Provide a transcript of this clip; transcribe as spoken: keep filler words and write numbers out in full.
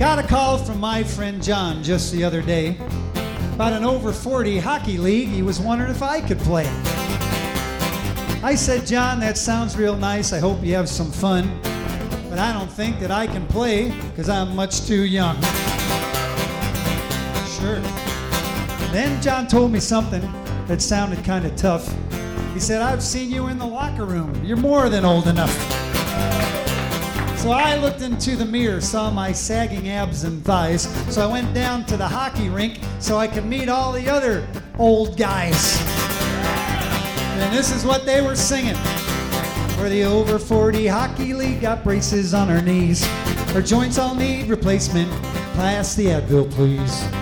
Got a call from my friend John just the other day about an over forty hockey league. He was wondering if I could play. I said, John, that sounds real nice. I hope you have some fun. But I don't think that I can play because I'm much too young. Sure. Then John told me something that sounded kind of tough. He said, I've seen you in the locker room. You're more than old enough. So I looked into the mirror, saw my sagging abs and thighs. So I went down to the hockey rink so I could meet all the other old guys. And this is what they were singing. For the over forty hockey league, got braces on her knees. Her joints all need replacement. Pass the Advil, please.